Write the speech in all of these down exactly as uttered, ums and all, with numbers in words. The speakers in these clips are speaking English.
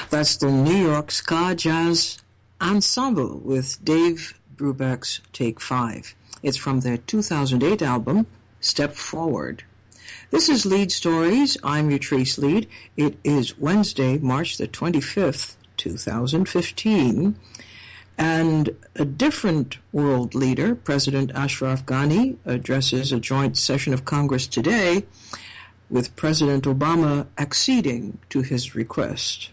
That's the New York Ska Jazz Ensemble with Dave Brubeck's Take Five. It's from their two thousand eight album, Step Forward. This is Lead Stories. I'm your Trace Lead. It is Wednesday, March the twenty-fifth, two thousand fifteen. And a different world leader, President Ashraf Ghani, addresses a joint session of Congress today with President Obama acceding to his request.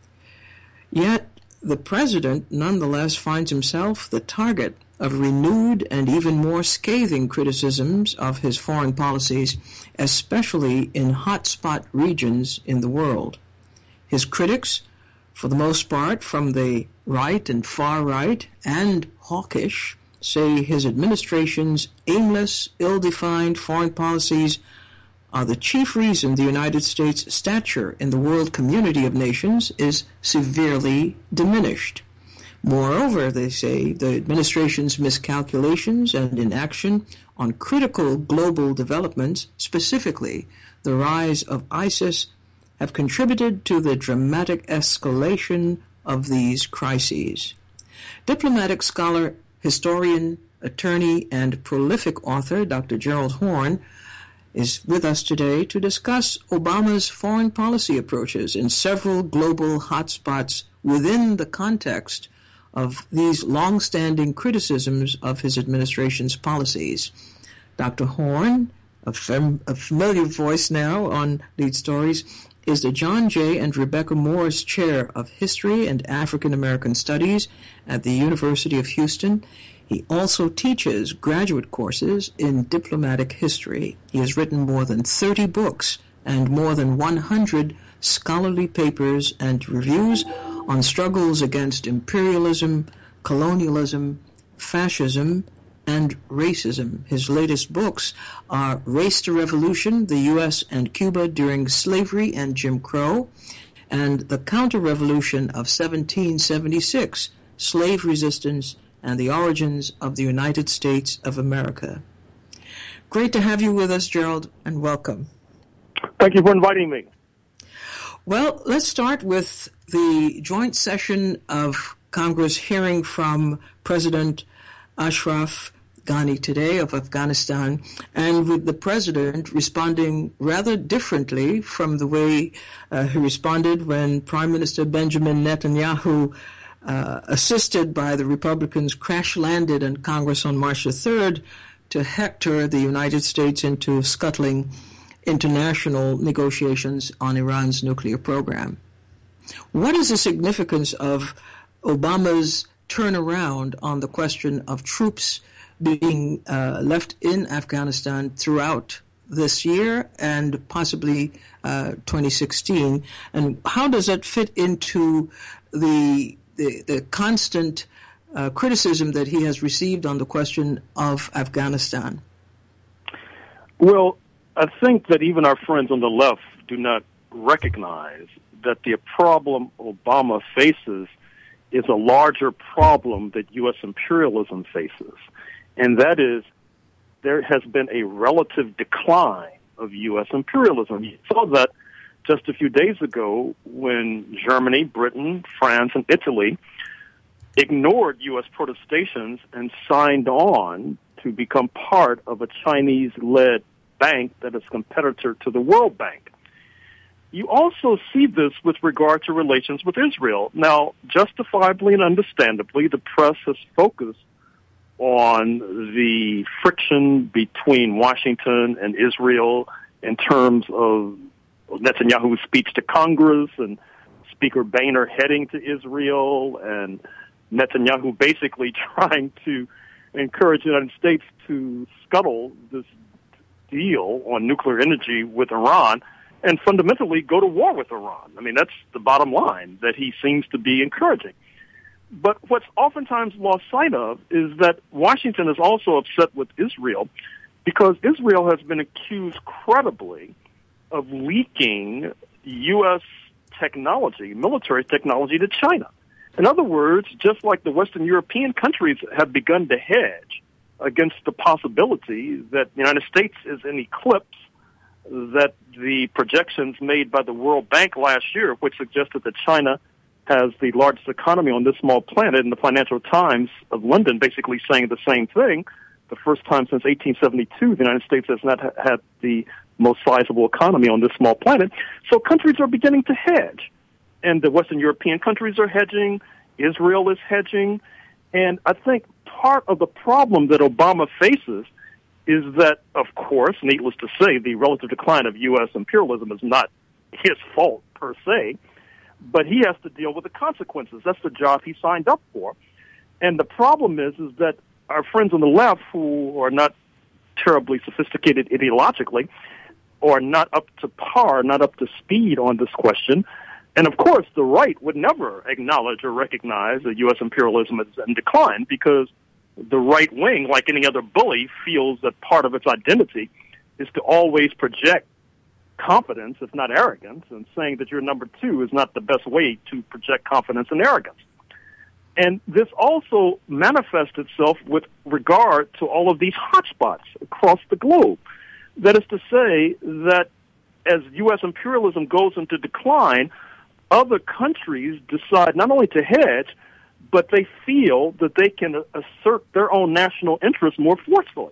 Yet, the president nonetheless finds himself the target of renewed and even more scathing criticisms of his foreign policies, especially in hotspot regions in the world. His critics, for the most part from the right and far right and hawkish, say his administration's aimless, ill-defined foreign policies are the chief reason the United States' stature in the world community of nations is severely diminished. Moreover, they say, the administration's miscalculations and inaction on critical global developments, specifically the rise of ISIS, have contributed to the dramatic escalation of these crises. Diplomatic scholar, historian, attorney, and prolific author Doctor Gerald Horne is with us today to discuss Obama's foreign policy approaches in several global hotspots within the context of these long-standing criticisms of his administration's policies. Doctor Horne, a, fam- a familiar voice now on Lead Stories, is the John J. and Rebecca Morris Chair of History and African American Studies at the University of Houston. He also teaches graduate courses in diplomatic history. He has written more than thirty books and more than one hundred scholarly papers and reviews on struggles against imperialism, colonialism, fascism, and racism. His latest books are Race to Revolution, the U S and Cuba During Slavery and Jim Crow, and The Counter-Revolution of seventeen seventy-six, Slave Resistance and the Origins of the United States of America. Great to have you with us, Gerald, and welcome. Thank you for inviting me. Well, let's start with the joint session of Congress hearing from President Ashraf Ghani today of Afghanistan, and with the president responding rather differently from the way uh, he responded when Prime Minister Benjamin Netanyahu, uh, assisted by the Republicans, crash-landed in Congress on March the third to hector the United States into scuttling international negotiations on Iran's nuclear program. What is the significance of Obama's turnaround on the question of troops being uh, left in Afghanistan throughout this year and possibly uh, twenty sixteen? And how does that fit into the the, the constant uh, criticism that he has received on the question of Afghanistan? Well, I think that even our friends on the left do not recognize that the problem Obama faces is a larger problem that U S imperialism faces, and that is there has been a relative decline of U S imperialism. You saw that just a few days ago when Germany, Britain, France, and Italy ignored U S protestations and signed on to become part of a Chinese-led bank that is a competitor to the World Bank. You also see this with regard to relations with Israel. Now, justifiably and understandably, the press has focused on the friction between Washington and Israel in terms of Netanyahu's speech to Congress and Speaker Boehner heading to Israel and Netanyahu basically trying to encourage the United States to scuttle this deal on nuclear energy with Iran and fundamentally go to war with Iran. I mean, that's the bottom line that he seems to be encouraging. But what's oftentimes lost sight of is that Washington is also upset with Israel because Israel has been accused credibly of leaking U S technology, military technology, to China. In other words, just like the Western European countries have begun to hedge against the possibility that the United States is in eclipse, that the projections made by the World Bank last year, which suggested that China has the largest economy on this small planet, and the Financial Times of London basically saying the same thing. The first time since eighteen seventy-two, the United States has not ha- had the most sizable economy on this small planet. So countries are beginning to hedge. And the Western European countries are hedging. Israel is hedging. And I think part of the problem that Obama faces is that, of course, needless to say, the relative decline of U S imperialism is not his fault per se, but he has to deal with the consequences. That's the job he signed up for. And the problem is, is that our friends on the left, who are not terribly sophisticated ideologically, are not up to par, not up to speed on this question. And of course, the right would never acknowledge or recognize that U S imperialism is in decline, because the right wing, like any other bully, feels that part of its identity is to always project confidence, if not arrogance, and saying that you're number two is not the best way to project confidence and arrogance. And this also manifests itself with regard to all of these hotspots across the globe. That is to say that as U S imperialism goes into decline, other countries decide not only to hedge, but they feel that they can assert their own national interests more forcefully.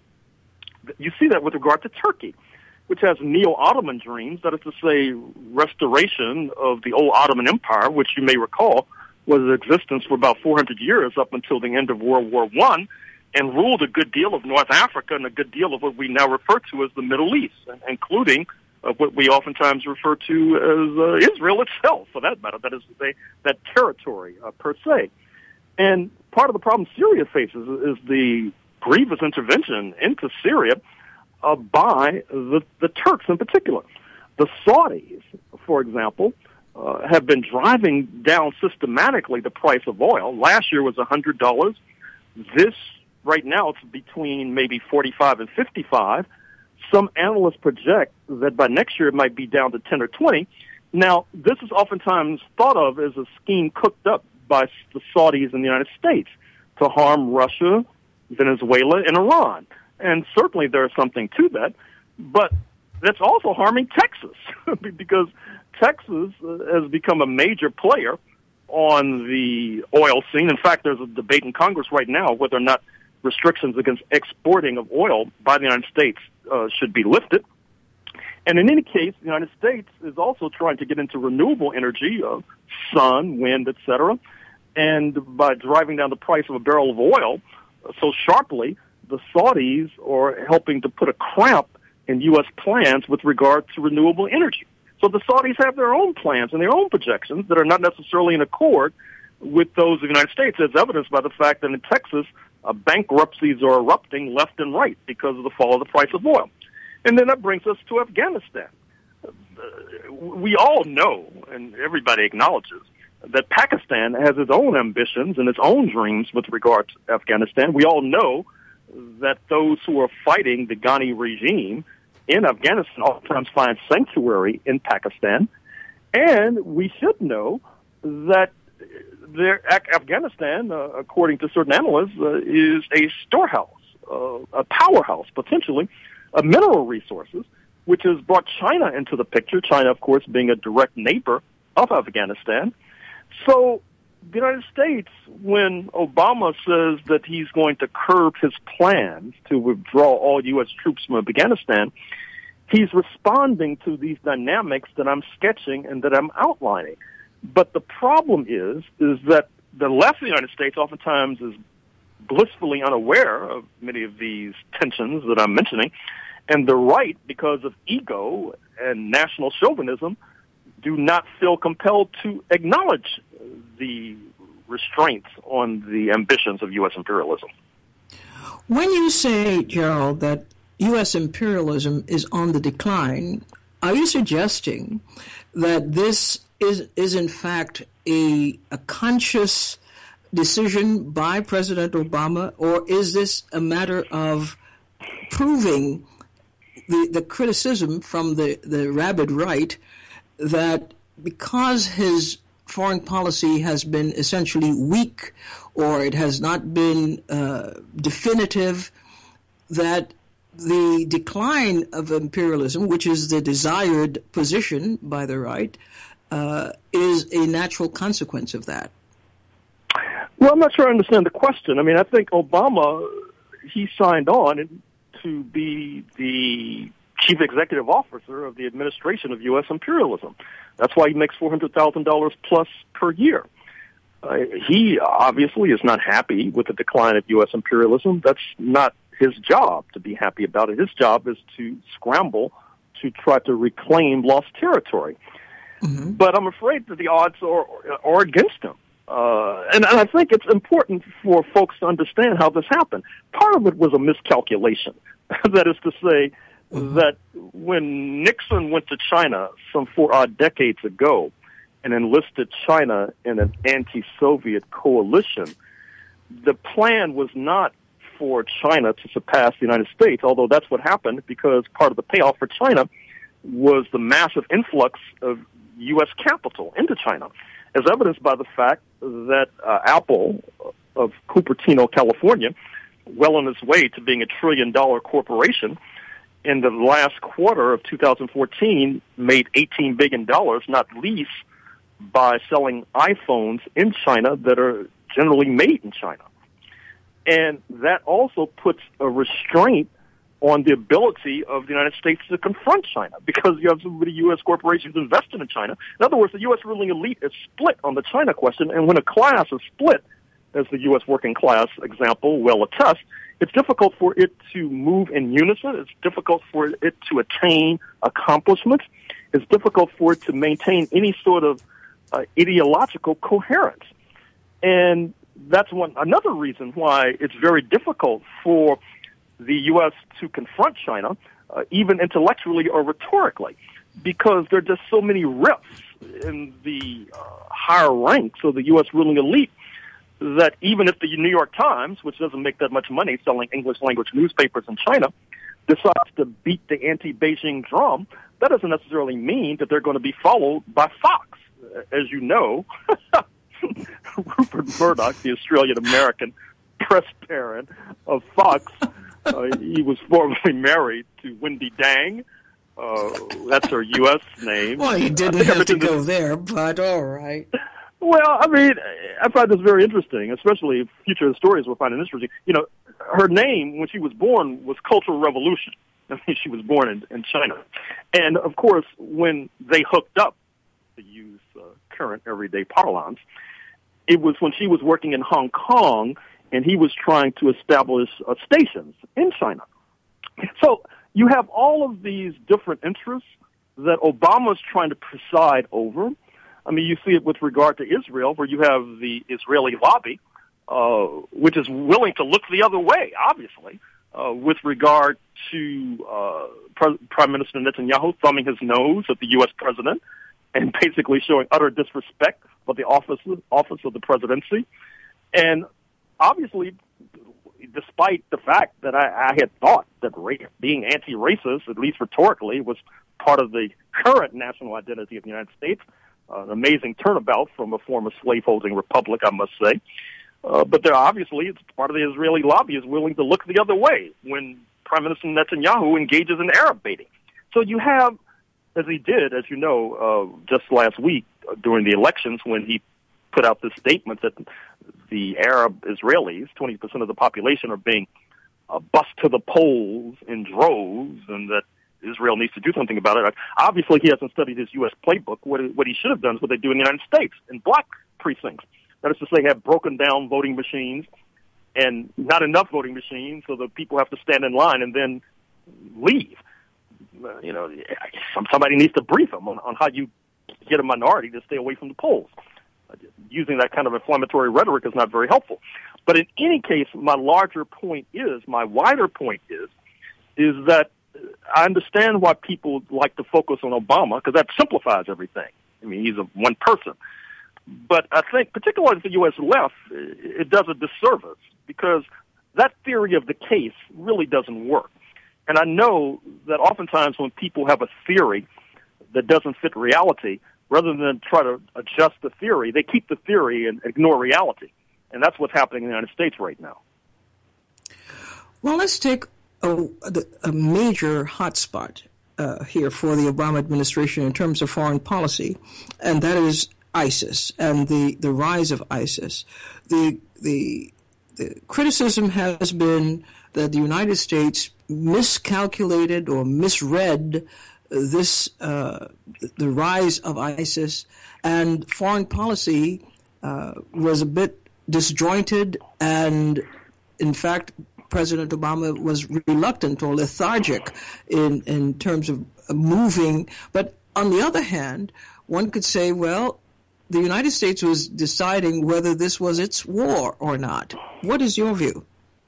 You see that with regard to Turkey, which has neo-Ottoman dreams, that is to say, restoration of the old Ottoman Empire, which you may recall was in existence for about four hundred years up until the end of World War One, and ruled a good deal of North Africa and a good deal of what we now refer to as the Middle East, including uh, what we oftentimes refer to as uh, Israel itself, for that matter, that is to say, that territory uh, per se. And part of the problem Syria faces is the grievous intervention into Syria uh, by the, the Turks in particular. The Saudis, for example, uh, have been driving down systematically the price of oil. Last year was one hundred dollars. This, right now, it's between maybe forty-five and fifty-five. Some analysts project that by next year it might be down to ten or twenty. Now, this is oftentimes thought of as a scheme cooked up by the Saudis in the United States to harm Russia, Venezuela, and Iran. And certainly there is something to that, but that's also harming Texas because Texas has become a major player on the oil scene. In fact, there's a debate in Congress right now whether or not restrictions against exporting of oil by the United States uh, should be lifted. And in any case, the United States is also trying to get into renewable energy, uh, sun, wind, et cetera. And by driving down the price of a barrel of oil uh, so sharply, the Saudis are helping to put a cramp in U S plans with regard to renewable energy. So the Saudis have their own plans and their own projections that are not necessarily in accord with those of the United States, as evidenced by the fact that in Texas, uh, bankruptcies are erupting left and right because of the fall of the price of oil. And then that brings us to Afghanistan. Uh, we all know, and everybody acknowledges, that Pakistan has its own ambitions and its own dreams with regard to Afghanistan. We all know that those who are fighting the Ghani regime in Afghanistan oftentimes find sanctuary in Pakistan. And we should know that their, Afghanistan, uh, according to certain analysts, uh, is a storehouse, uh, a powerhouse, potentially, of mineral resources, which has brought China into the picture, China, of course, being a direct neighbor of Afghanistan. So the United States, when Obama says that he's going to curb his plans to withdraw all U S troops from Afghanistan, he's responding to these dynamics that I'm sketching and that I'm outlining. But the problem is, is that the left of the United States oftentimes is blissfully unaware of many of these tensions that I'm mentioning, and the right, because of ego and national chauvinism, do not feel compelled to acknowledge the restraints on the ambitions of U S imperialism. When you say, Gerald, that U S imperialism is on the decline, are you suggesting that this is, is in fact, a, a conscious decision by President Obama, or is this a matter of proving the, the criticism from the, the rabid right that because his foreign policy has been essentially weak or it has not been uh, definitive, that the decline of imperialism, which is the desired position by the right, uh, is a natural consequence of that? Well, I'm not sure I understand the question. I mean, I think Obama, he signed on to be the chief executive officer of the administration of U S imperialism. That's why he makes four hundred thousand dollars plus per year. Uh, he obviously is not happy with the decline of U S imperialism. That's not his job to be happy about it. His job is to scramble to try to reclaim lost territory. Mm-hmm. But I'm afraid that the odds are, are against him. Uh, and, and I think it's important for folks to understand how this happened. Part of it was a miscalculation. That is to say, mm-hmm. that when Nixon went to China some four odd decades ago and enlisted China in an anti-Soviet coalition, the plan was not for China to surpass the United States, although that's what happened because part of the payoff for China was the massive influx of U S capital into China, as evidenced by the fact that uh, Apple of Cupertino, California, well on its way to being a trillion-dollar corporation, in the last quarter of two thousand fourteen made eighteen billion dollars, not least by selling iPhones in China that are generally made in China. And that also puts a restraint on the ability of the United States to confront China because you have so many U S corporations invested in China. In other words, the U S ruling elite is split on the China question, and when a class is split, as the U S working class example will attest, it's difficult for it to move in unison. It's difficult for it to attain accomplishments. It's difficult for it to maintain any sort of uh, ideological coherence. And that's one another reason why it's very difficult for the U S to confront China, uh, even intellectually or rhetorically, because there are just so many rifts in the uh, higher ranks of the U S ruling elite that even if the New York Times, which doesn't make that much money selling English language newspapers in China, decides to beat the anti-Beijing drum, that doesn't necessarily mean that they're going to be followed by Fox. As you know, Rupert Murdoch, the Australian-American press parent of Fox, uh, he was formerly married to Wendy Dang. Uh, that's her U S name. Well, he didn't have to go there, but all right. Well, I mean, I find this very interesting, especially future historians will find it interesting. You know, her name, when she was born, was Cultural Revolution. I mean, she was born in, in China. And, of course, when they hooked up, to use uh, current everyday parlance, it was when she was working in Hong Kong and he was trying to establish uh, stations in China. So you have all of these different interests that Obama's trying to preside over. I mean, you see it with regard to Israel, where you have the Israeli lobby, uh, which is willing to look the other way, obviously, uh, with regard to uh, Pre- Prime Minister Netanyahu thumbing his nose at the U S president and basically showing utter disrespect for the office, office of the presidency. And obviously, despite the fact that I, I had thought that ra- being anti-racist, at least rhetorically, was part of the current national identity of the United States, uh, an amazing turnabout from a former slaveholding republic, I must say. Uh, but there obviously, it's part of the Israeli lobby is willing to look the other way when Prime Minister Netanyahu engages in Arab baiting. So you have, as he did, as you know, uh, just last week uh, during the elections when he put out this statement that the Arab Israelis, twenty percent of the population, are being uh, bussed to the polls in droves and that Israel needs to do something about it. Obviously, he hasn't studied his U S playbook. What, what he should have done is what they do in the United States in black precincts. That is to say, have broken down voting machines and not enough voting machines so that people have to stand in line and then leave. Uh, you know, somebody needs to brief them on, on how you get a minority to stay away from the polls. Uh, using that kind of inflammatory rhetoric is not very helpful. But in any case, my larger point is, my wider point is, is that I understand why people like to focus on Obama, because that simplifies everything. I mean, he's a one person. But I think, particularly the U S left, it does a disservice, because that theory of the case really doesn't work. And I know that oftentimes when people have a theory that doesn't fit reality, rather than try to adjust the theory, they keep the theory and ignore reality. And that's what's happening in the United States right now. Well, let's take a, a major hotspot uh, here for the Obama administration in terms of foreign policy, and that is ISIS and the, the rise of ISIS. The, the the criticism has been that the United States miscalculated or misread this uh, the rise of ISIS, and foreign policy uh, was a bit disjointed, and in fact, President Obama was reluctant or lethargic in, in terms of moving. But on the other hand, one could say, well, the United States was deciding whether this was its war or not. What is your view?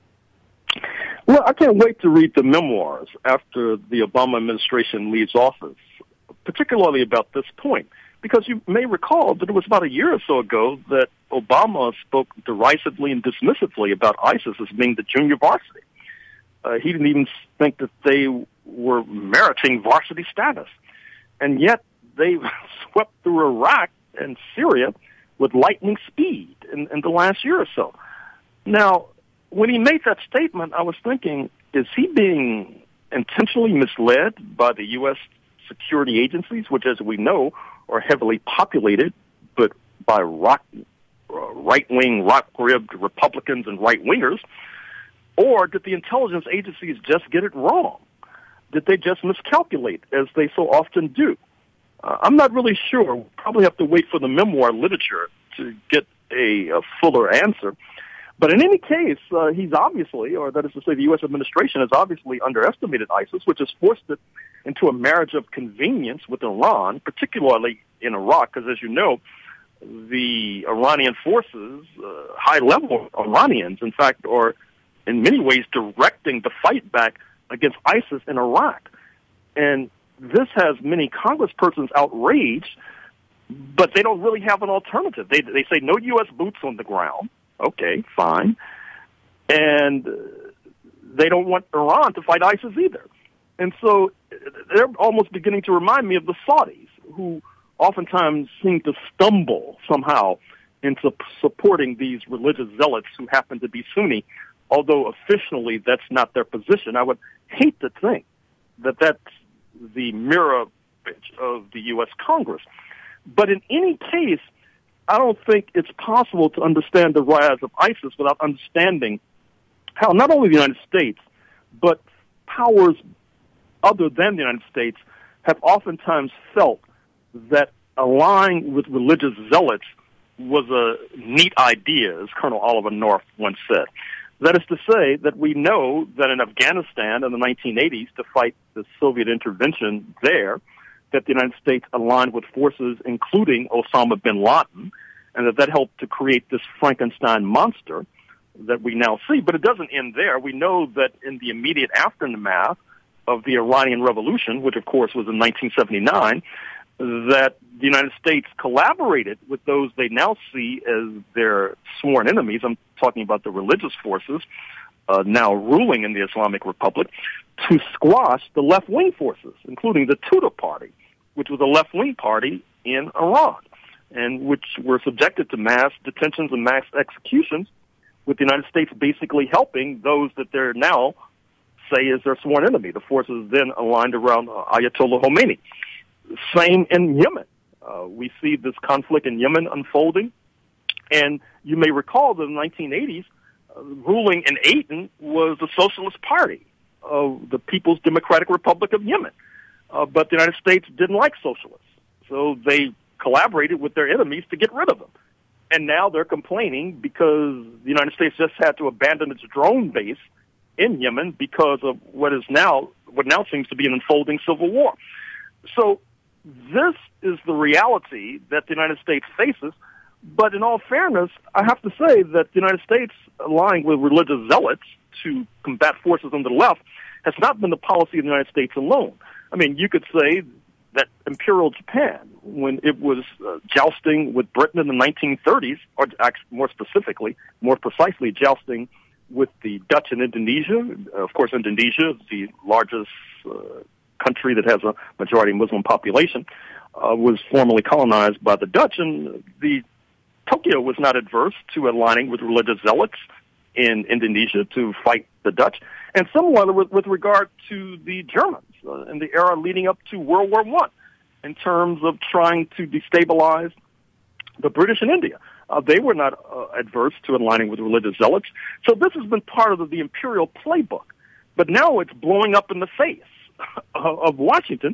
Well, I can't wait to read the memoirs after the Obama administration leaves office, particularly about this point, because you may recall that it was about a year or so ago that Obama spoke derisively and dismissively about ISIS as being the junior varsity. Uh, he didn't even think that they were meriting varsity status. And yet they swept through Iraq and Syria with lightning speed in, in the last year or so. Now, when he made that statement, I was thinking, is he being intentionally misled by the U S security agencies, which, as we know, are heavily populated, but by rock, uh, right-wing, rock-ribbed Republicans and right-wingers? Or did the intelligence agencies just get it wrong? Did they just miscalculate, as they so often do? Uh, I'm not really sure. We'll probably have to wait for the memoir literature to get a, a fuller answer. But in any case, uh, he's obviously, or that is to say the U S administration has obviously underestimated ISIS, which has forced it into a marriage of convenience with Iran, particularly in Iraq, because as you know, the Iranian forces, uh, high-level Iranians, in fact, are in many ways directing the fight back against ISIS in Iraq. And this has many congresspersons outraged, but they don't really have an alternative. They, they say no U S boots on the ground. Okay, fine. And they don't want Iran to fight ISIS either. And so they're almost beginning to remind me of the Saudis, who oftentimes seem to stumble somehow into supporting these religious zealots who happen to be Sunni, although officially that's not their position. I would hate to think that that's the mirror image of the U S Congress. But in any case, I don't think it's possible to understand the rise of ISIS without understanding how not only the United States, but powers other than the United States have oftentimes felt that allying with religious zealots was a neat idea, as Colonel Oliver North once said. That is to say that we know that in Afghanistan in the nineteen eighties, to fight the Soviet intervention there, that the United States aligned with forces including Osama bin Laden, and that that helped to create this Frankenstein monster that we now see. But it doesn't end there. We know that in the immediate aftermath of the Iranian Revolution, which of course was in nineteen seventy-nine, that the United States collaborated with those they now see as their sworn enemies. I'm talking about the religious forces uh, now ruling in the Islamic Republic, to squash the left-wing forces, including the Tudeh Party, which was a left-wing party in Iran, and which were subjected to mass detentions and mass executions, with the United States basically helping those that they're now say is their sworn enemy. The forces then aligned around Ayatollah Khomeini. Same in Yemen. Uh, we see this conflict in Yemen unfolding, and you may recall that in the nineteen eighties, uh, ruling in Aden was the Socialist Party of the People's Democratic Republic of Yemen. Uh, but the United States didn't like socialists, so they collaborated with their enemies to get rid of them. And now they're complaining because the United States just had to abandon its drone base in Yemen because of what is now, what now seems to be an unfolding civil war. So this is the reality that the United States faces. But in all fairness, I have to say that the United States, allying with religious zealots to combat forces on the left, has not been the policy of the United States alone. I mean, you could say that Imperial Japan, when it was uh, jousting with Britain in the nineteen thirties, or actually more specifically, more precisely, jousting with the Dutch in Indonesia. Of course, Indonesia is the largest uh, country that has a majority Muslim population, uh, was formerly colonized by the Dutch, and the Tokyo was not adverse to aligning with religious zealots in Indonesia to fight the Dutch. And similar with, with regard to the Germans uh, in the era leading up to World War One, in terms of trying to destabilize the British in India. Uh, they were not uh, adverse to aligning with religious zealots. So this has been part of the, the imperial playbook. But now it's blowing up in the face of, of Washington.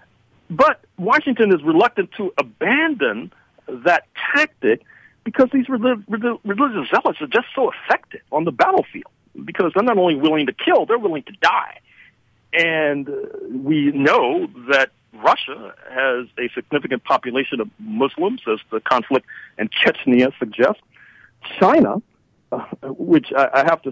But Washington is reluctant to abandon that tactic because these relig- relig- religious zealots are just so effective on the battlefield, because they're not only willing to kill, they're willing to die. And uh, we know that Russia has a significant population of Muslims, as the conflict in Chechnya suggests. China, uh, which I, I have to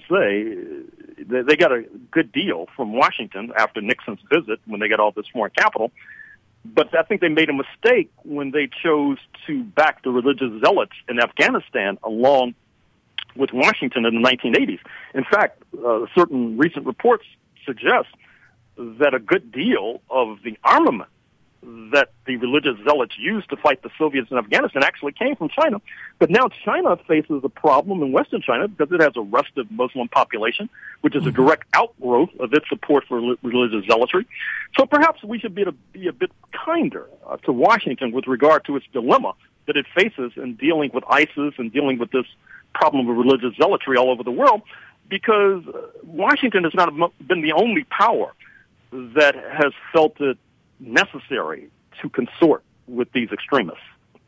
say, they, they got a good deal from Washington after Nixon's visit when they got all this foreign capital. But I think they made a mistake when they chose to back the religious zealots in Afghanistan along with Washington in the nineteen eighties. In fact, uh, certain recent reports suggest that a good deal of the armament that the religious zealots used to fight the Soviets in Afghanistan actually came from China. But now China faces a problem in Western China because it has a restive Muslim population, which is a direct outgrowth of its support for religious zealotry. So perhaps we should be a, be a bit kinder uh, to Washington with regard to its dilemma that it faces in dealing with ISIS and dealing with this problem of religious zealotry all over the world, because Washington has not been the only power that has felt it necessary to consort with these extremists.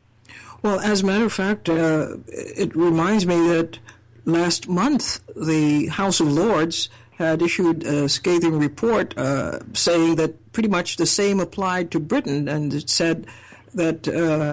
Well, as a matter of fact, uh, it reminds me that last month the House of Lords had issued a scathing report uh, saying that pretty much the same applied to Britain, and it said that uh,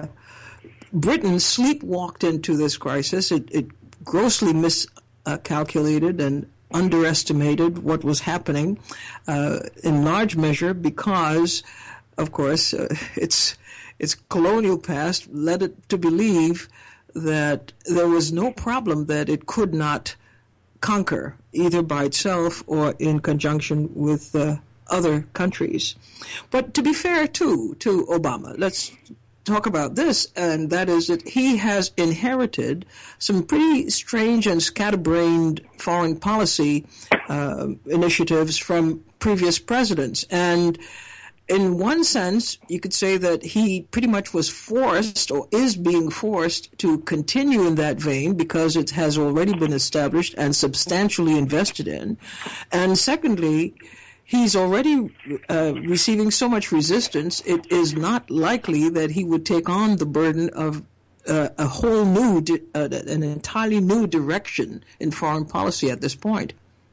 Britain sleepwalked into this crisis. It, it grossly miscalculated and underestimated what was happening, uh, in large measure because, of course, uh, its its colonial past led it to believe that there was no problem that it could not conquer, either by itself or in conjunction with uh, other countries. But to be fair, too, to Obama, let's talk about this, and that is that he has inherited some pretty strange and scatterbrained foreign policy uh, initiatives from previous presidents. And in one sense, you could say that he pretty much was forced or is being forced to continue in that vein because it has already been established and substantially invested in. And secondly, he's already uh, receiving so much resistance, it is not likely that he would take on the burden of uh, a whole new, di- uh, an entirely new direction in foreign policy at this point.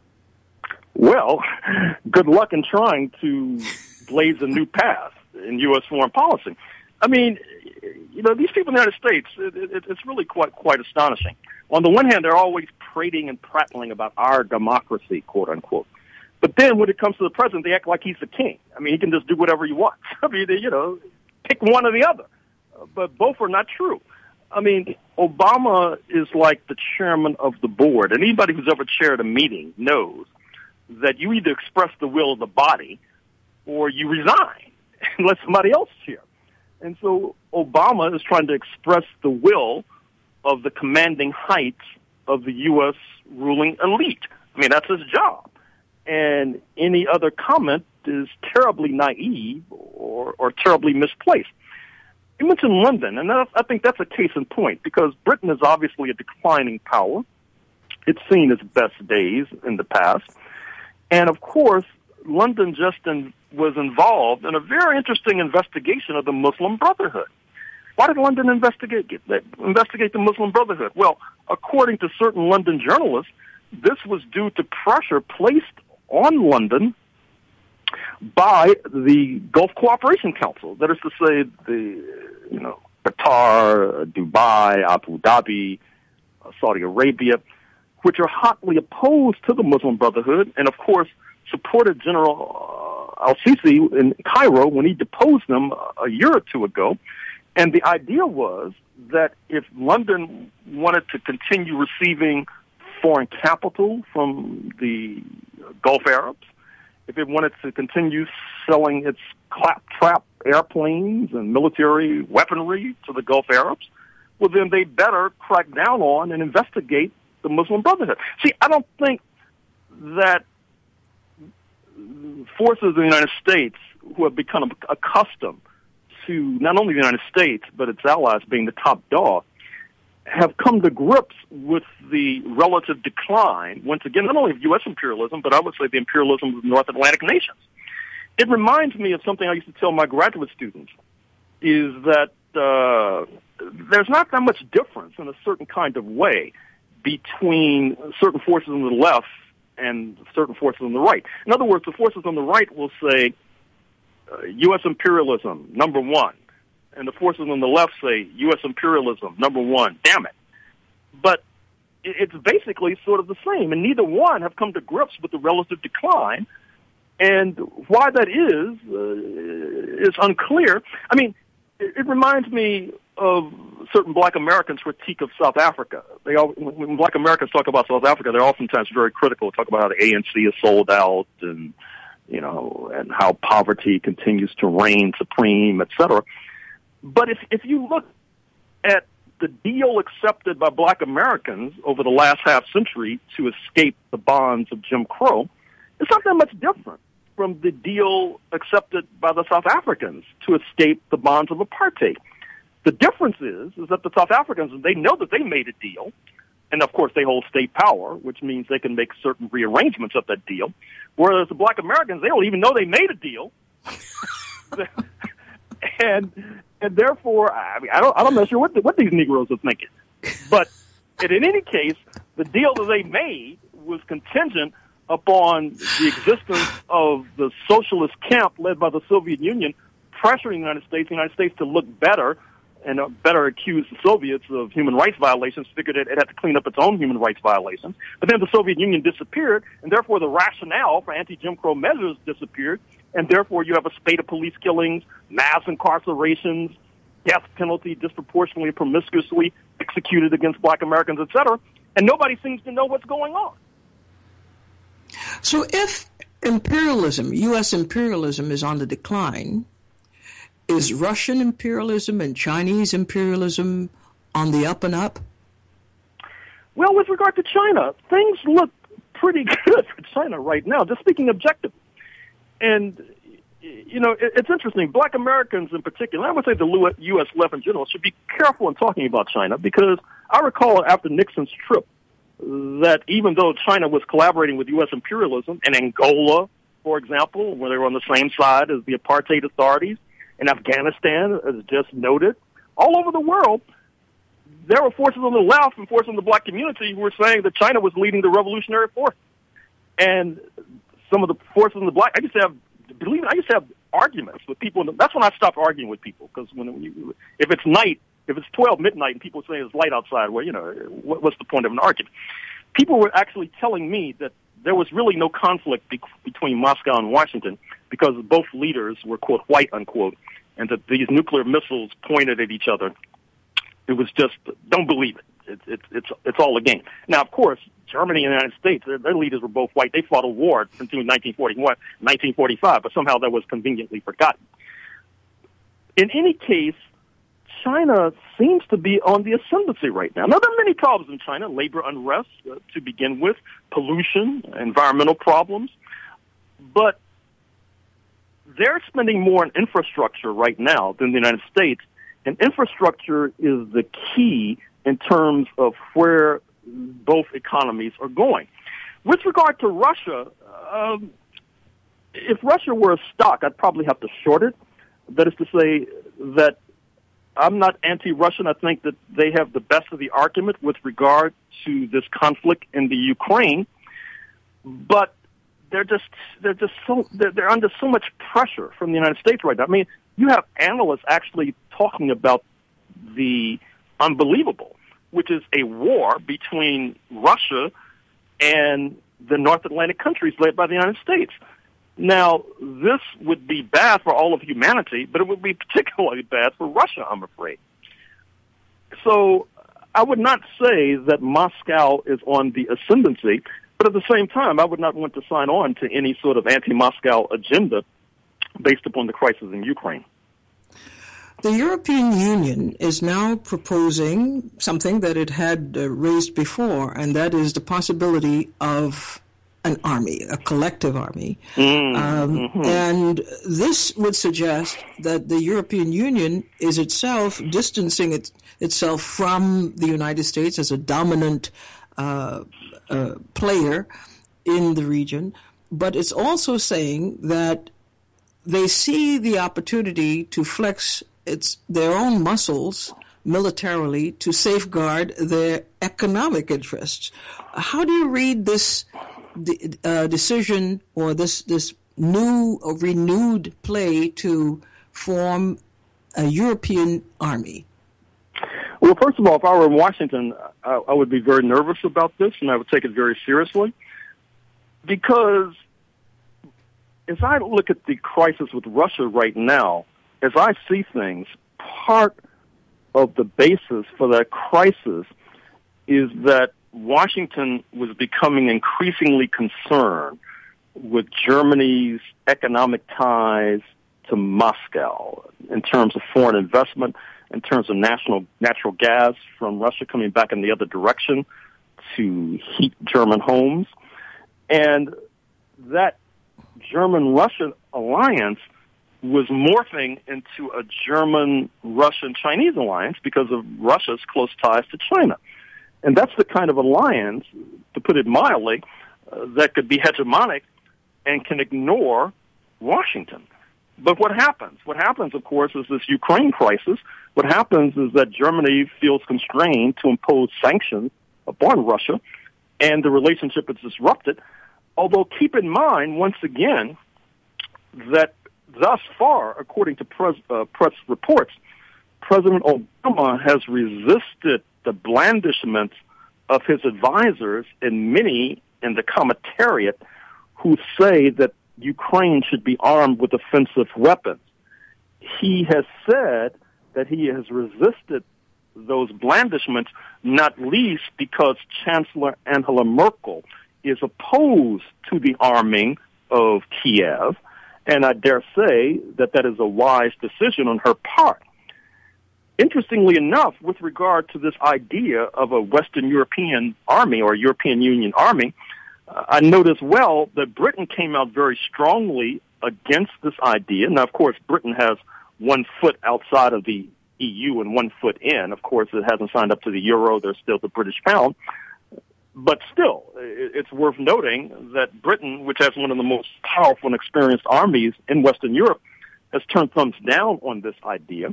Well, good luck in trying to blaze a new path in U S foreign policy. I mean, you know, these people in the United States, it, it, it's really quite quite astonishing. On the one hand, they're always prating and prattling about our democracy, quote unquote. But then when it comes to the president, they act like he's the king. I mean, he can just do whatever he wants. I mean, they, you know, pick one or the other. Uh, but both are not true. I mean, Obama is like the chairman of the board. And anybody who's ever chaired a meeting knows that you either express the will of the body or you resign and let somebody else chair. And so Obama is trying to express the will of the commanding heights of the U S ruling elite. I mean, that's his job. And any other comment is terribly naive or, or terribly misplaced. You mentioned London, and I think that's a case in point, because Britain is obviously a declining power. It's seen its best days in the past. And, of course, London just in, was involved in a very interesting investigation of the Muslim Brotherhood. Why did London investigate investigate the Muslim Brotherhood? Well, according to certain London journalists, this was due to pressure placed on London by the Gulf Cooperation Council. That is to say, the you know Qatar, Dubai, Abu Dhabi, uh, Saudi Arabia, which are hotly opposed to the Muslim Brotherhood, and of course supported General uh, al-Sisi in Cairo when he deposed them a year or two ago. And the idea was that if London wanted to continue receiving foreign capital from the Gulf Arabs, if it wanted to continue selling its claptrap airplanes and military weaponry to the Gulf Arabs, well, then they better crack down on and investigate the Muslim Brotherhood. See, I don't think that forces of the United States who have become accustomed to not only the United States, but its allies being the top dog, have come to grips with the relative decline, once again, not only of U S imperialism, but I would say the imperialism of North Atlantic nations. It reminds me of something I used to tell my graduate students, is that uh, there's not that much difference in a certain kind of way between certain forces on the left and certain forces on the right. In other words, the forces on the right will say uh, U S imperialism, number one. And the forces on the left say U S imperialism, number one. Damn it. But it's basically sort of the same, and neither one have come to grips with the relative decline. And why that is, uh, is unclear. I mean, it, it reminds me of certain black Americans' critique of South Africa. They all, when black Americans talk about South Africa, they're oftentimes very critical, talk about how the A N C is sold out and, you know, and how poverty continues to reign supreme, et cetera. But if if you look at the deal accepted by black Americans over the last half century to escape the bonds of Jim Crow, it's not that much different from the deal accepted by the South Africans to escape the bonds of apartheid. The difference is, is that the South Africans, they know that they made a deal, and of course they hold state power, which means they can make certain rearrangements of that deal, whereas the black Americans, they don't even know they made a deal. and and therefore, I mean, I don't, I'm not sure what the, what these Negroes are thinking. But in any case, the deal that they made was contingent upon the existence of the socialist camp led by the Soviet Union pressuring the United States, the United States to look better and uh, better accuse the Soviets of human rights violations, figured it, it had to clean up its own human rights violations. But then the Soviet Union disappeared, and therefore the rationale for anti-Jim Crow measures disappeared, and therefore you have a spate of police killings, mass incarcerations, death penalty disproportionately, promiscuously executed against black Americans, et cetera, and nobody seems to know what's going on. So if imperialism, U S imperialism, is on the decline, is Russian imperialism and Chinese imperialism on the up and up? Well, with regard to China, things look pretty good for China right now, just speaking objectively. And, you know, it's interesting. Black Americans in particular, I would say the U S left in general, should be careful in talking about China, because I recall after Nixon's trip that even though China was collaborating with U S imperialism in Angola, for example, where they were on the same side as the apartheid authorities, in Afghanistan, as just noted, all over the world, there were forces on the left and forces in the black community who were saying that China was leading the revolutionary force. And some of the forces in the black, I used to have, believe me, I used to have arguments with people. In the, that's when I stopped arguing with people, because when, when you, if it's night, if it's twelve midnight and people say it's light outside, well, you know, what, what's the point of an argument? People were actually telling me that there was really no conflict be- between Moscow and Washington because both leaders were, quote, white, unquote, and that these nuclear missiles pointed at each other. It was just, don't believe it. It, it it's it's all a game. Now, of course, Germany and the United States, their, their leaders were both white. They fought a war between nineteen forty-one and nineteen forty-five, but somehow that was conveniently forgotten. In any case, China seems to be on the ascendancy right now. Now, there are many problems in China, labor unrest uh, to begin with, pollution, environmental problems, but they're spending more on infrastructure right now than the United States, and infrastructure is the key in terms of where both economies are going. With regard to Russia, um, if Russia were a stock, I'd probably have to short it. That is to say that I'm not anti-Russian. I think that they have the best of the argument with regard to this conflict in the Ukraine, but they're just they're just so they're, they're under so much pressure from the United States right now. I mean, you have analysts actually talking about the unbelievable, which is a war between Russia and the North Atlantic countries led by the United States. Now, this would be bad for all of humanity, but it would be particularly bad for Russia, I'm afraid. So I would not say that Moscow is on the ascendancy, but at the same time, I would not want to sign on to any sort of anti-Moscow agenda based upon the crisis in Ukraine. The European Union is now proposing something that it had uh, raised before, and that is the possibility of an army, a collective army. Mm, um, mm-hmm. And this would suggest that the European Union is itself distancing it, itself from the United States as a dominant uh, uh, player in the region. But it's also saying that they see the opportunity to flex its their own muscles militarily to safeguard their economic interests. How do you read this uh, decision or this this new or renewed play to form a European army? Well, first of all, if I were in Washington, I, I would be very nervous about this, and I would take it very seriously, because as I look at the crisis with Russia right now, as I see things, part of the basis for that crisis is that Washington was becoming increasingly concerned with Germany's economic ties to Moscow in terms of foreign investment, in terms of national natural gas from Russia coming back in the other direction to heat German homes. And that German-Russian alliance was morphing into a German-Russian-Chinese alliance because of Russia's close ties to China. And that's the kind of alliance, to put it mildly, uh, that could be hegemonic and can ignore Washington. But what happens? What happens, of course, is this Ukraine crisis. What happens is that Germany feels constrained to impose sanctions upon Russia, and the relationship is disrupted. Although keep in mind, once again, that thus far, according to press, uh, press reports, President Obama has resisted the blandishments of his advisors and many in the commentariat who say that Ukraine should be armed with offensive weapons. He has said that he has resisted those blandishments, not least because Chancellor Angela Merkel is opposed to the arming of Kiev, and I dare say that that is a wise decision on her part. Interestingly enough, with regard to this idea of a Western European army or European Union army, uh, I note as well that Britain came out very strongly against this idea. Now, of course, Britain has one foot outside of the E U and one foot in. Of course, it hasn't signed up to the euro. There's still the British pound. But still, it's worth noting that Britain, which has one of the most powerful and experienced armies in Western Europe, has turned thumbs down on this idea.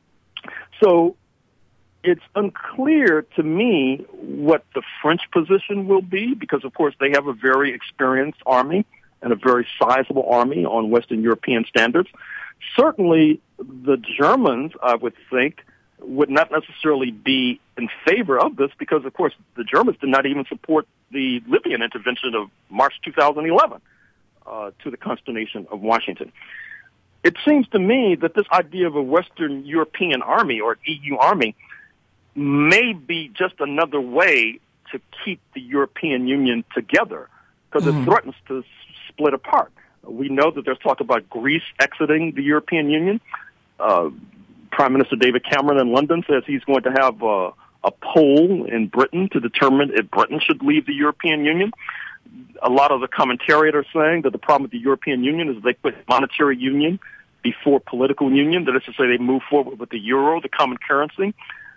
So it's unclear to me what the French position will be, because, of course, they have a very experienced army and a very sizable army on Western European standards. Certainly, the Germans, I would think, would not necessarily be in favor of this because, of course, the Germans did not even support the Libyan intervention of March two thousand eleven uh, to the consternation of Washington. It seems to me that this idea of a Western European army or E U army may be just another way to keep the European Union together because mm-hmm. it threatens to split apart. We know that there's talk about Greece exiting the European Union. Uh, Prime Minister David Cameron in London says he's going to have a, a poll in Britain to determine if Britain should leave the European Union. A lot of the commentariat are saying that the problem with the European Union is they put monetary union before political union. That is to say, they move forward with the euro, the common currency,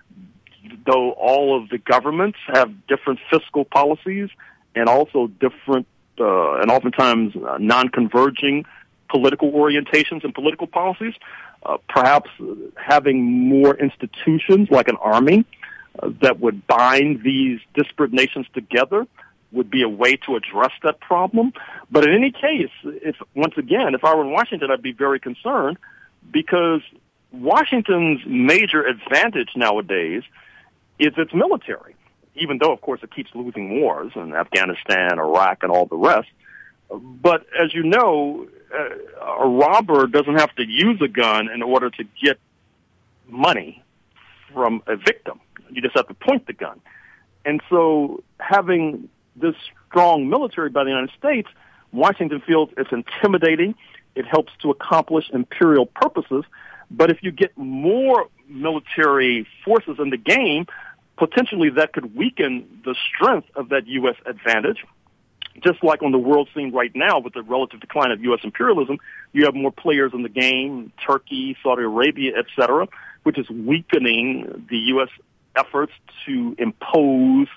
though all of the governments have different fiscal policies and also different uh, and oftentimes uh, non-converging political orientations and political policies. Uh, perhaps having more institutions like an army uh, that would bind these disparate nations together would be a way to address that problem. But in any case, if once again, if I were in Washington, I'd be very concerned because Washington's major advantage nowadays is its military, even though, of course, it keeps losing wars in Afghanistan, Iraq, and all the rest. But as you know, uh, a robber doesn't have to use a gun in order to get money from a victim. You just have to point the gun. And so having this strong military by the United States, Washington feels it's intimidating. It helps to accomplish imperial purposes. But if you get more military forces in the game, potentially that could weaken the strength of that U S advantage. just like on the world scene right now with the relative decline of U S imperialism, you have more players in the game, Turkey, Saudi Arabia, et cetera, which is weakening the U S efforts to impose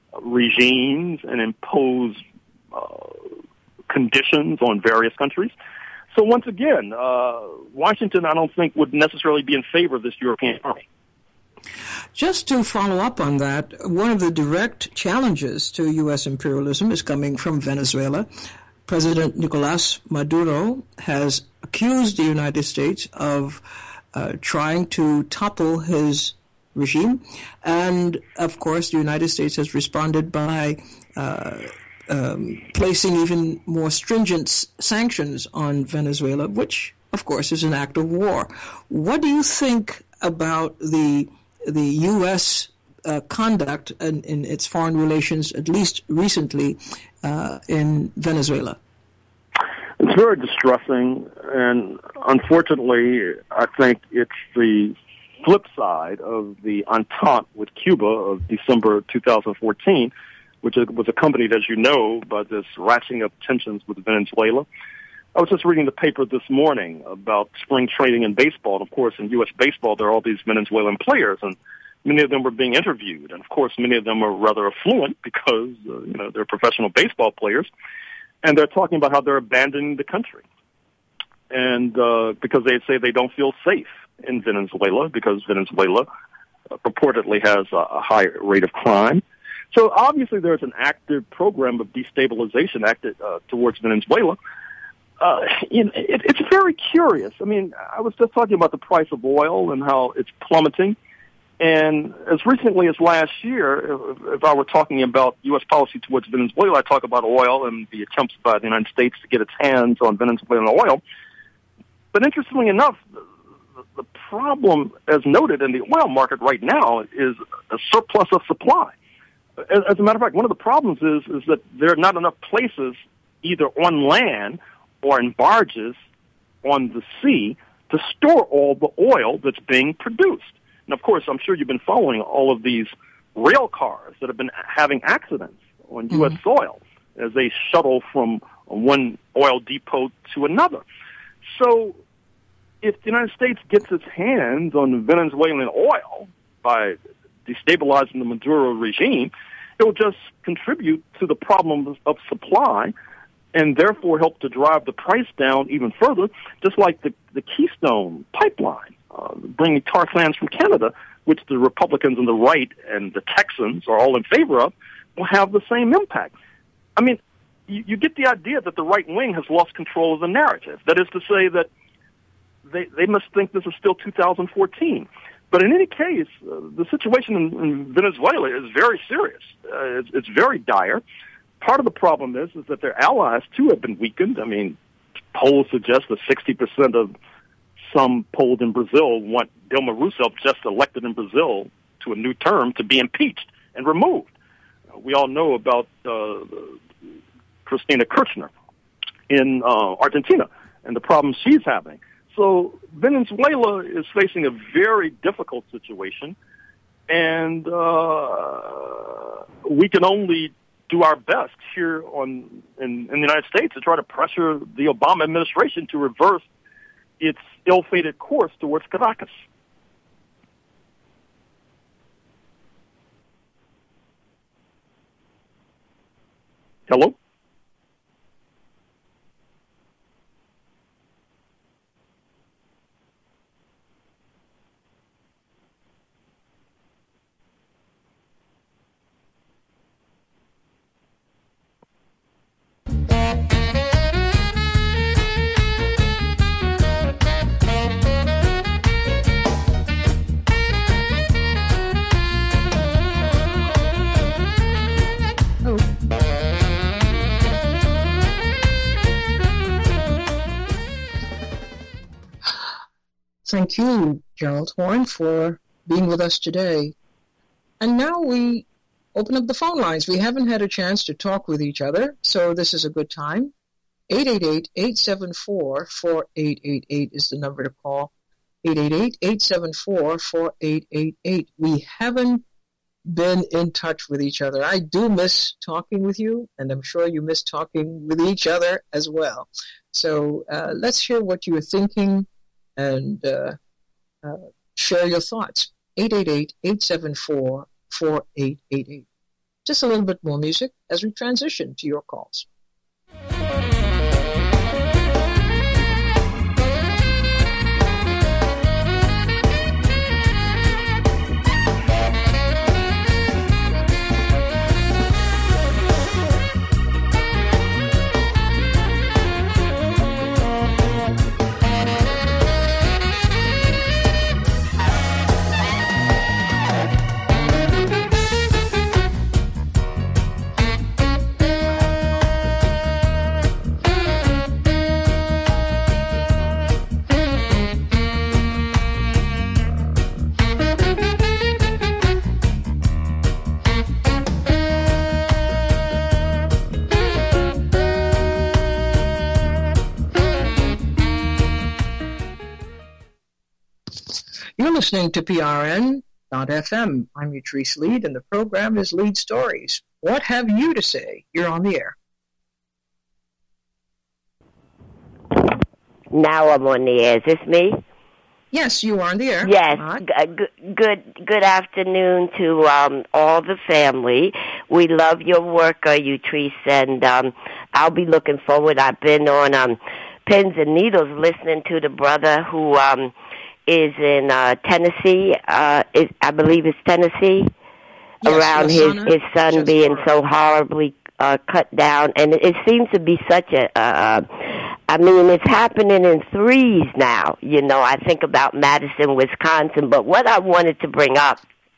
regimes and impose uh, conditions on various countries. So once again, uh, Washington, I don't think, would necessarily be in favor of this European army. Just to follow up on that, one of the direct challenges to U S imperialism is coming from Venezuela. President Nicolas Maduro has accused the United States of uh, trying to topple his regime. And, of course, the United States has responded by uh, um, placing even more stringent s- sanctions on Venezuela, which, of course, is an act of war. What do you think about the the U S uh, conduct in, in its foreign relations, at least recently, uh, in Venezuela? It's very distressing, and unfortunately, I think it's the flip side of the entente with Cuba of December two thousand fourteen, which was accompanied, as you know, by this ratcheting up tensions with Venezuela. I was just reading the paper this morning about spring training in baseball. And, of course, in U S baseball, there are all these Venezuelan players, and many of them were being interviewed. And, of course, many of them are rather affluent because, uh, you know, they're professional baseball players. And they're talking about how they're abandoning the country. And uh, because they say they don't feel safe in Venezuela because Venezuela uh, purportedly has a, a high rate of crime. So, obviously, there's an active program of destabilization acted uh, towards Venezuela. Uh, you know, it, it's very curious. I mean, I was just talking about the price of oil and how it's plummeting. And as recently as last year, if, if I were talking about U S policy towards Venezuela, I talk about oil and the attempts by the United States to get its hands on Venezuelan oil. But interestingly enough, the, the problem, as noted in the oil market right now, is a surplus of supply. As, as a matter of fact, one of the problems is, is that there are not enough places, either on land or in barges on the sea, to store all the oil that's being produced. And, of course, I'm sure you've been following all of these rail cars that have been having accidents on mm-hmm. U S soil as they shuttle from one oil depot to another. So if the United States gets its hands on Venezuelan oil by destabilizing the Maduro regime, it will just contribute to the problem of supply and therefore help to drive the price down even further, just like the, the Keystone pipeline, uh, bringing tar sands from Canada, which the Republicans on the right and the Texans are all in favor of, will have the same impact. I mean, you, you get the idea that the right wing has lost control of the narrative. That is to say that they, they must think this is still two thousand fourteen. But in any case, uh, the situation in, in Venezuela is very serious. Uh, it's, it's very dire. Part of the problem is is that their allies, too, have been weakened. I mean, polls suggest that sixty percent of some polled in Brazil want Dilma Rousseff, just elected in Brazil to a new term, to be impeached and removed. Uh, we all know about uh, Cristina Kirchner in uh, Argentina and the problems she's having. So Venezuela is facing a very difficult situation, and uh, we can only do our best here on in, in the United States to try to pressure the Obama administration to reverse its ill-fated course towards Caracas. Hello? Thank you, Gerald Horne, for being with us today. And now we open up the phone lines. We haven't had a chance to talk with each other, so this is a good time. eight eight eight, eight seven four, four eight eight eight is the number to call. eight eight eight, eight seven four, four eight eight eight. We haven't been in touch with each other. I do miss talking with you, and I'm sure you miss talking with each other as well. So uh, let's hear what you are thinking and uh, uh, share your thoughts. eight eight eight, eight seven four, four eight eight eight. Just a little bit more music as we transition to your calls. You're listening to P R N dot F M. I'm Utrice Lead, and the program is Lead Stories. What have you to say? You're on the air. Now I'm on the air. Is this me? Yes, you are on the air. Yes. G- good, good, good afternoon to um, all the family. We love your work, uh, Utrice, and um, I'll be looking forward. I've been on um, Pins and Needles listening to the brother who um, is in uh, Tennessee. Uh, is, I believe it's Tennessee. Yes, around his, his son Just being for... so horribly uh, cut down. And it, it seems to be such a... Uh, I mean, it's happening in threes now. You know, I think about Madison, Wisconsin. But what I wanted to bring up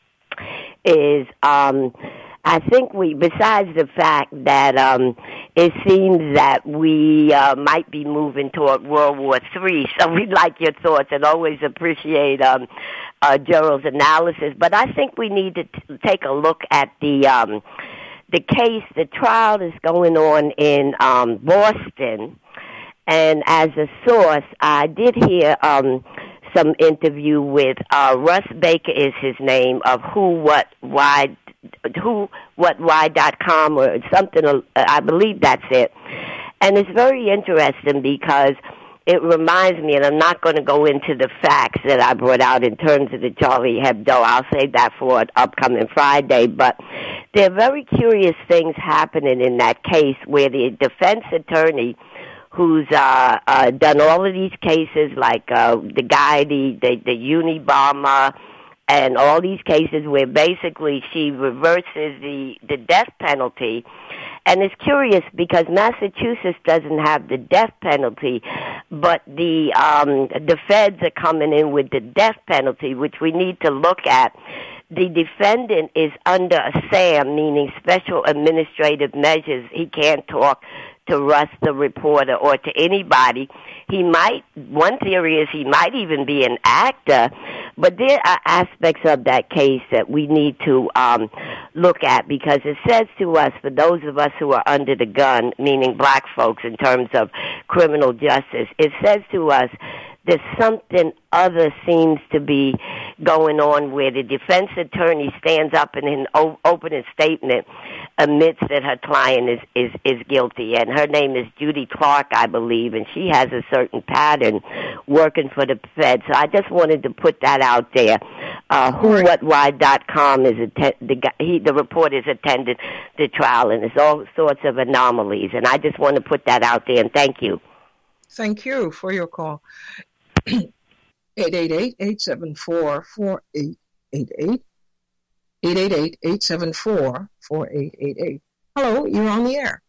is... Um, I think we, besides the fact that um, it seems that we uh, might be moving toward World War Three, so we'd like your thoughts and always appreciate um, uh, Gerald's analysis. But I think we need to t- take a look at the um, the case, the trial that's going on in um, Boston. And as a source, I did hear um, some interview with uh, Russ Baker is his name, of Who, What, Why, who what why dot com or something, uh, I believe that's it. And it's very interesting because it reminds me, and I'm not going to go into the facts that I brought out in terms of the Charlie Hebdo. I'll save that for an upcoming Friday. But there are very curious things happening in that case where the defense attorney who's uh, uh, done all of these cases, like uh, the guy, the, the, the Unabomber, and all these cases where basically she reverses the, the death penalty. And it's curious because Massachusetts doesn't have the death penalty, but the um, the feds are coming in with the death penalty, which we need to look at. The defendant is under a S A M, meaning Special Administrative Measures. He can't talk to Russ, the reporter, or to anybody. He might, one theory is he might even be an actor, but there are aspects of that case that we need to um, look at because it says to us, for those of us who are under the gun, meaning black folks in terms of criminal justice, it says to us that something other seems to be going on where the defense attorney stands up and in an opening statement admits that her client is, is, is guilty. And her name is Judy Clark, I believe, and she has a certain pattern working for the Fed. So I just wanted to put that out there. Uh, who what why dot com is atten- the guy, he, the reporters attended the trial, and there's all sorts of anomalies. And I just want to put that out there, and thank you. Thank you for your call. eight eight eight, eight seven four, four eight eight eight. eight eight eight, eight seven four, four eight eight eight. Hello, you're on the air.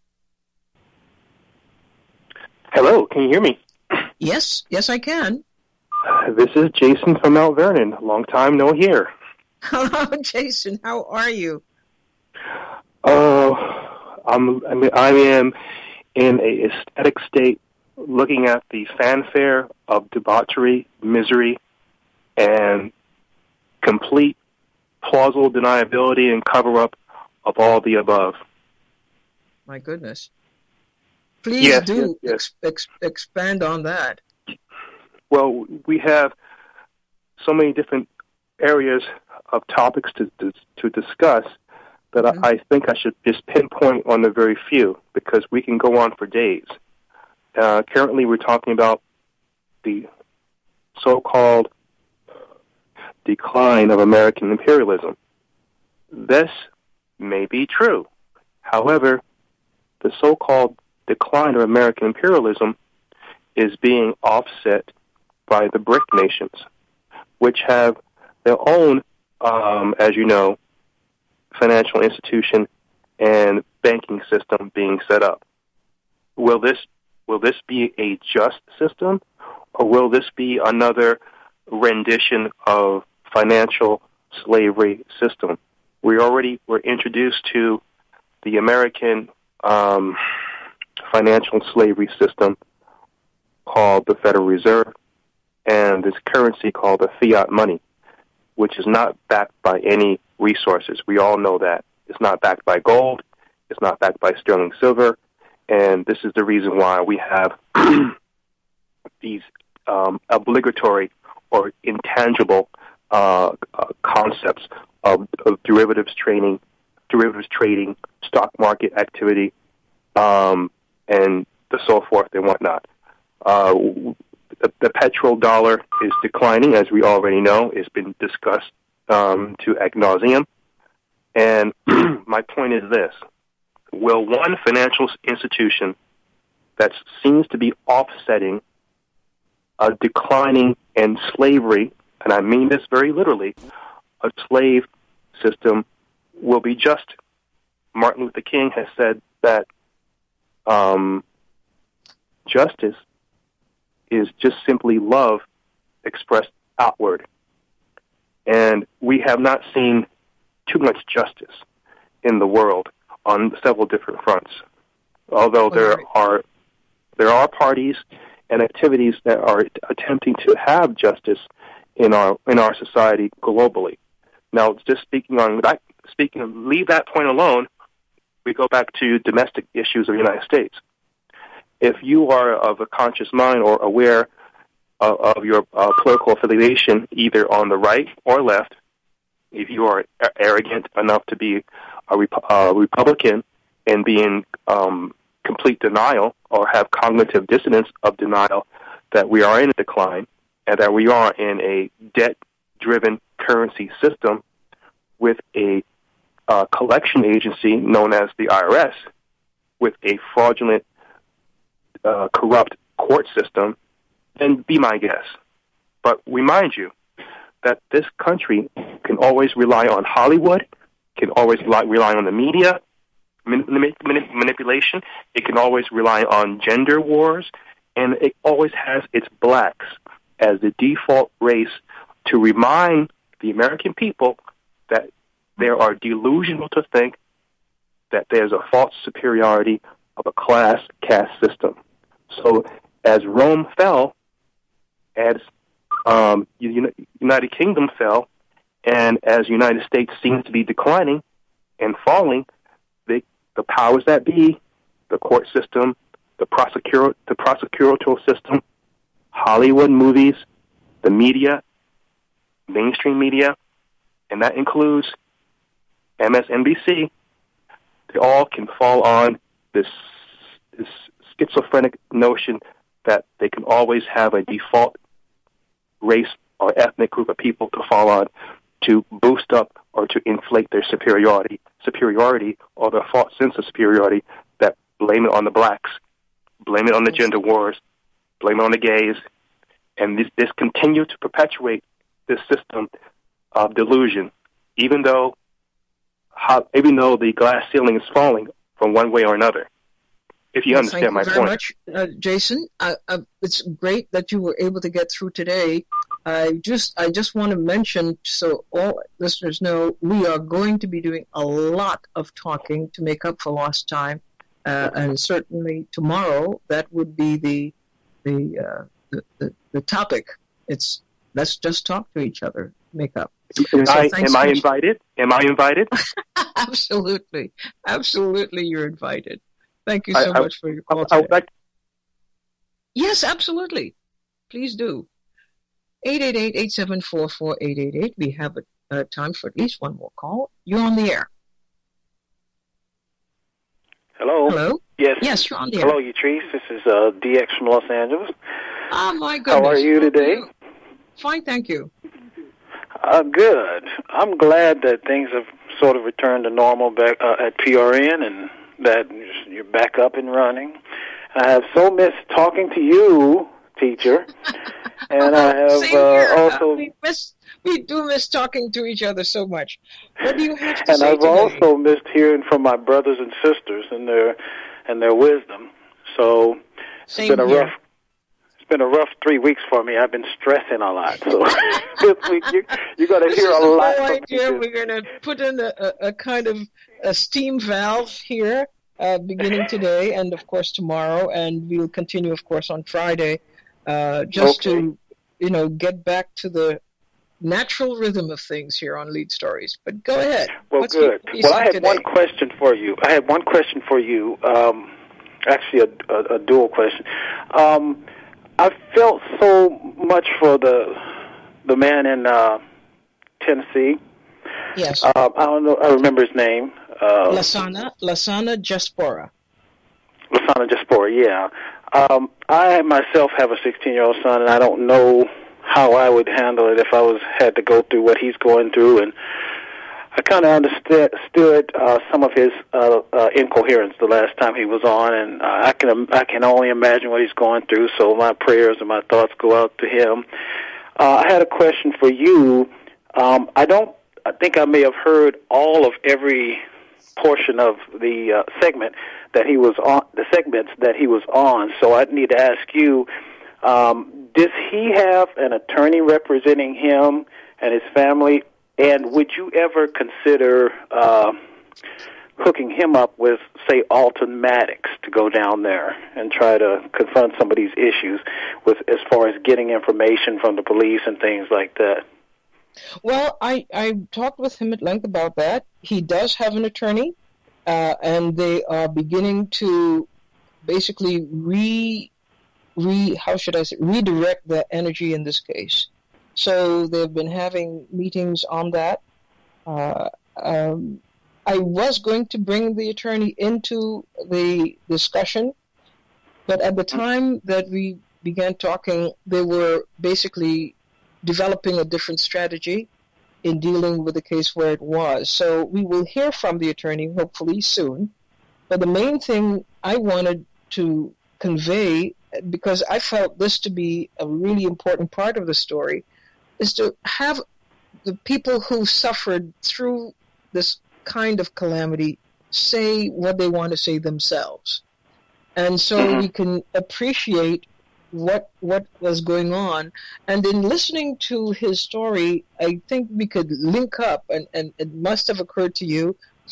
Hello, can you hear me? Yes, yes I can. This is Jason from Mount Vernon. Long time no hear. Hello, Jason. How are you? Uh, I'm, I mean, I am in a ecstatic state looking at the fanfare of debauchery, misery, and complete plausible deniability and cover-up of all the above. My goodness. Please yes, do yes, yes. Ex- ex- expand on that. Well, we have so many different areas of topics to to, to discuss that Mm-hmm. I, I think I should just pinpoint on the very few, because we can go on for days. Uh, currently, we're talking about the so-called decline of American imperialism. This may be true. However, the so-called decline of American imperialism is being offset by the BRIC nations, which have their own, um, as you know, financial institution and banking system being set up. Will this will this be a just system, or will this be another rendition of financial slavery system? We already were introduced to the American um, financial slavery system called the Federal Reserve, and this currency called the fiat money, which is not backed by any resources. We all know that. It's not backed by gold. It's not backed by sterling silver. And this is the reason why we have these um, obligatory or intangible uh, uh, concepts of, of derivatives trading, derivatives trading, stock market activity, um, and the so forth and whatnot. Uh, the, the petrodollar is declining, as we already know. It's been discussed um, to ad nauseum. And my point is this. Will one financial institution that seems to be offsetting a declining and slavery, and I mean this very literally, a slave system will be just? Martin Luther King has said that um, justice is just simply love expressed outward. And we have not seen too much justice in the world on several different fronts. Although there are there are parties and activities that are attempting to have justice in our in our society globally. Now, just speaking on that, speaking, leave that point alone. We go back to domestic issues of the United States. If you are of a conscious mind or aware of, of your uh, political affiliation, either on the right or left, if you are arrogant enough to be a Rep- uh, Republican and be in um, complete denial or have cognitive dissonance of denial that we are in a decline and that we are in a debt-driven currency system with a uh, collection agency known as the I R S, with a fraudulent, uh, corrupt court system, then be my guest. But remind you that this country can always rely on Hollywood, can always rely, rely on the media manip- manip- manipulation. It can always rely on gender wars, and it always has its blacks as the default race to remind the American people that they are delusional to think that there's a false superiority of a class caste system. So as Rome fell, as um, United Kingdom fell, and as United States seems to be declining and falling, the, the powers that be, the court system, the prosecur- the prosecutorial system, Hollywood movies, the media, mainstream media, and that includes M S N B C, they all can fall on this, this schizophrenic notion that they can always have a default race or ethnic group of people to fall on to boost up or to inflate their superiority, superiority or their false sense of superiority, that blame it on the blacks, blame it on the gender wars, blame it on the gays, and this, this continue to perpetuate this system of delusion, even though how, even though the glass ceiling is falling from one way or another. If you well, understand my point. Thank you very point. much, uh, Jason. Uh, uh, it's great that you were able to get through today. I just, I just want to mention, so all listeners know, we are going to be doing a lot of talking to make up for lost time, uh, and certainly tomorrow that would be the the, uh, the the the topic. It's let's just talk to each other, make up. Am, so I, am I invited? Am I invited? Absolutely, absolutely, you're invited. Thank you so I, much for your call I, today. I would like Yes, absolutely. Please do. eight eight eight, eight seven four, four eight eight eight. We have a uh, time for at least one more call. You're on the air. Hello. Hello. Yes. Yes, you're on the air. Hello, Yatrice. This is uh, D X from Los Angeles. Oh, my goodness. How are you today? Are you? Fine, thank you. Uh, good. I'm glad that things have sort of returned to normal back uh, at P R N and that you're back up and running. I have so missed talking to you, teacher. And I have Same uh, here. also... Uh, we, miss, we do miss talking to each other so much. What do you have to and say I've today? also missed hearing from my brothers and sisters and their and their wisdom. So Same it's been a here. rough it's been a rough three weeks for me. I've been stressing a lot. So this week you you're gonna this hear is a the lot whole from idea. me. We're going to put in a, a, a kind of a steam valve here, uh, beginning today and of course tomorrow, and we'll continue of course on Friday, uh, just Okay. to you know get back to the natural rhythm of things here on Lead Stories. But go ahead. Well, What's good. your Well, I had today? one question for you. I had one question for you. Um, actually, a, a, a dual question. Um, I felt so much for the the man in uh, Tennessee. Yes. Uh, I don't know. I remember his name. Uh, Lasana, Lasana Jaspora. Lasana Jaspora. Yeah. Um, I myself have a sixteen-year-old son, and I don't know how I would handle it if I was had to go through what he's going through. And I kind of understood uh, some of his uh, uh, incoherence the last time he was on, and uh, I can I can only imagine what he's going through. So my prayers and my thoughts go out to him. Uh, I had a question for you. Um, I don't. I think I may have heard all of every portion of the uh, segment that he was on. The segments that he was on. So I need to ask you. Um, does he have an attorney representing him and his family? And would you ever consider uh, hooking him up with, say, Alton Maddox to go down there and try to confront some of these issues with as far as getting information from the police and things like that? Well, I, I talked with him at length about that. He does have an attorney, uh, and they are beginning to basically re, re how should I say, redirect the energy in this case. So they've been having meetings on that. Uh, um, I was going to bring the attorney into the discussion, but at the time that we began talking, they were basically developing a different strategy in dealing with the case where it was. So we will hear from the attorney hopefully soon. But the main thing I wanted to convey, because I felt this to be a really important part of the story, is to have the people who suffered through this kind of calamity say what they want to say themselves. And so mm-hmm. we can appreciate what what was going on. And in listening to his story, I think we could link up, and, and it must have occurred to you,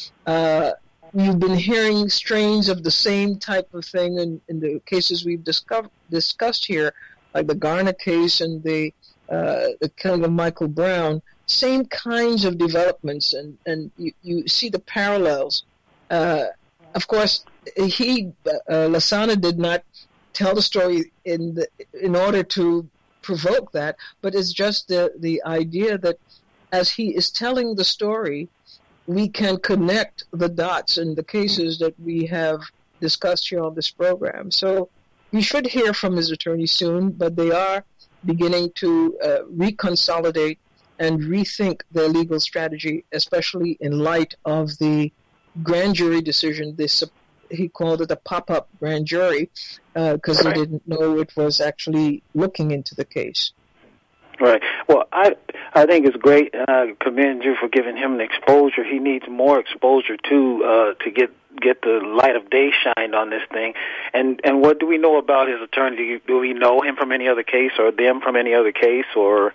uh, you've been hearing strains of the same type of thing in, in the cases we've discovered, discussed here, like the Garner case and the, uh, the killing of Michael Brown, same kinds of developments, and, and you, you see the parallels. Uh, of course, he, uh, Lasana did not tell the story in the, in order to provoke that, but it's just the, the idea that as he is telling the story, we can connect the dots in the cases that we have discussed here on this program. So we should hear from his attorney soon, but they are beginning to uh, reconsolidate and rethink their legal strategy, especially in light of the grand jury decision. They He called it a pop-up grand jury because uh, right. they didn't know it was actually looking into the case. Right. Well, I I think it's great, and I commend you for giving him an exposure. He needs more exposure too uh, to get get the light of day shined on this thing. And and what do we know about his attorney? Do, you, do we know him from any other case, or them from any other case, or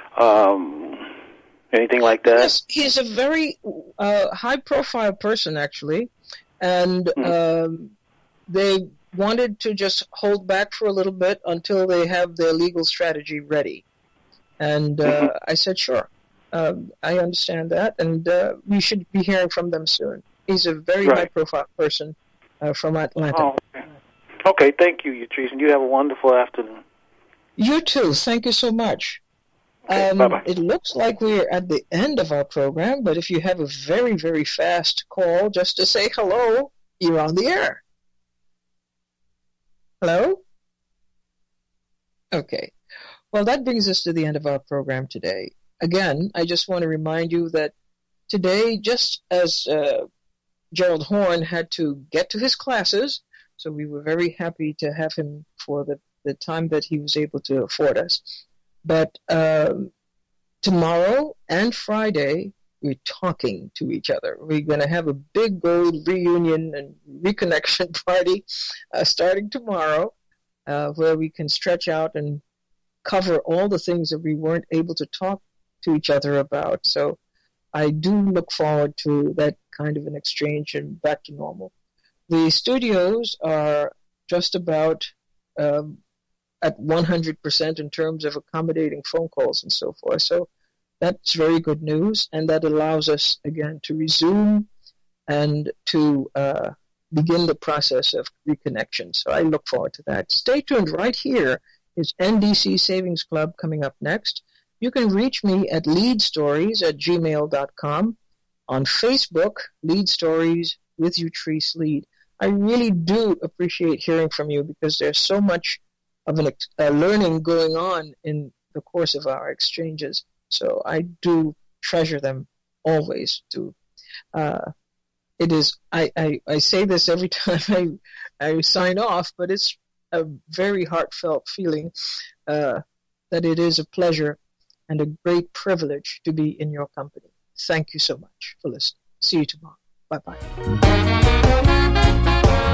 um, anything like that? Yes, he's a very uh, high-profile person, actually. And um, they wanted to just hold back for a little bit until they have their legal strategy ready. And uh, mm-hmm. I said, sure, uh, I understand that, and uh, we should be hearing from them soon. He's a very right. high-profile person uh, from Atlanta. Oh, okay. okay, thank you, Yatrice, and you have a wonderful afternoon. You too. Thank you so much. Okay, Um, bye-bye. it looks like we're at the end of our program, but if you have a very, very fast call just to say hello, you're on the air. Hello? Okay. Well, that brings us to the end of our program today. Again, I just want to remind you that today, just as uh, Gerald Horn had to get to his classes, so we were very happy to have him for the, the time that he was able to afford us. But um, tomorrow and Friday, we're talking to each other. We're going to have a big old reunion and reconnection party uh, starting tomorrow, uh, where we can stretch out and cover all the things that we weren't able to talk to each other about. So I do look forward to that kind of an exchange and back to normal. The studios are just about um, at one hundred percent in terms of accommodating phone calls and so forth. So that's very good news, and that allows us, again, to resume and to uh, begin the process of reconnection. So I look forward to that. Stay tuned. Right here is N D C Savings Club coming up next. You can reach me at leadstories at gmail dot com. On Facebook, Lead Stories with Utrice Lead. I really do appreciate hearing from you because there's so much of an uh, learning going on in the course of our exchanges. So I do treasure them always. To uh, it is I, I, I say this every time I I sign off, but it's a very heartfelt feeling uh, that it is a pleasure and a great privilege to be in your company. Thank you so much for listening. See you tomorrow. Bye-bye.